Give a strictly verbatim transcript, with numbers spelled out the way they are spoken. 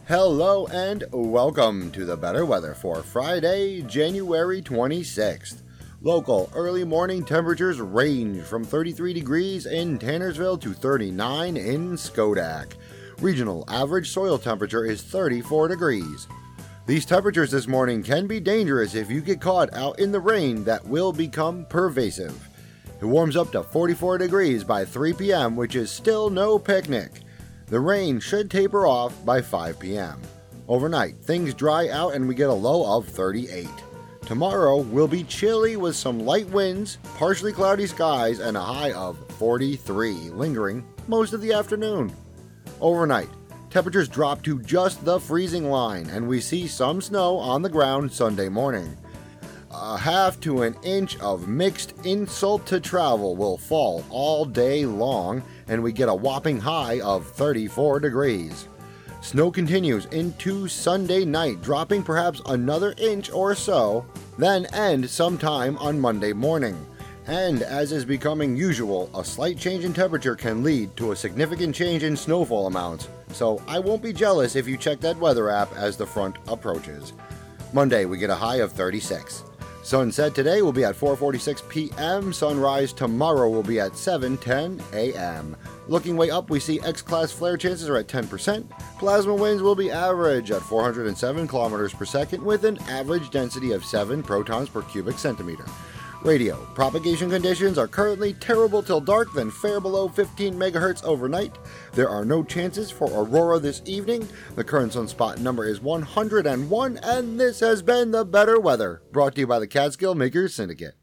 Hello and welcome to the better weather for Friday, January twenty-sixth. Local early morning temperatures range from thirty-three degrees in Tannersville to thirty-nine in Schodack. Regional average soil temperature is thirty-four degrees. These temperatures this morning can be dangerous if you get caught out in the rain that will become pervasive. It warms up to forty-four degrees by three p.m., which is still no picnic. The rain should taper off by five p.m. Overnight, things dry out and we get a low of thirty-eight. Tomorrow will be chilly with some light winds, partially cloudy skies, and a high of forty-three, lingering most of the afternoon. Overnight, temperatures drop to just the freezing line, and we see some snow on the ground Sunday morning. A half to an inch of mixed insult to travel will fall all day long, and we get a whopping high of thirty-four degrees. Snow continues into Sunday night, dropping perhaps another inch or so, then end sometime on Monday morning. And as is becoming usual, a slight change in temperature can lead to a significant change in snowfall amounts, so I won't be jealous if you check that weather app as the front approaches. Monday, we get a high of thirty-six. Sunset today will be at four forty-six p.m. Sunrise tomorrow will be at seven ten a.m. Looking way up, we see X-class flare chances are at ten percent. Plasma winds will be average at four hundred seven kilometers per second with an average density of seven protons per cubic centimeter. Radio propagation conditions are currently terrible till dark, then fair below fifteen megahertz overnight. There are no chances for aurora this evening. The current sunspot number is one hundred one, and this has been the Better Weather, brought to you by the Catskill Makers Syndicate.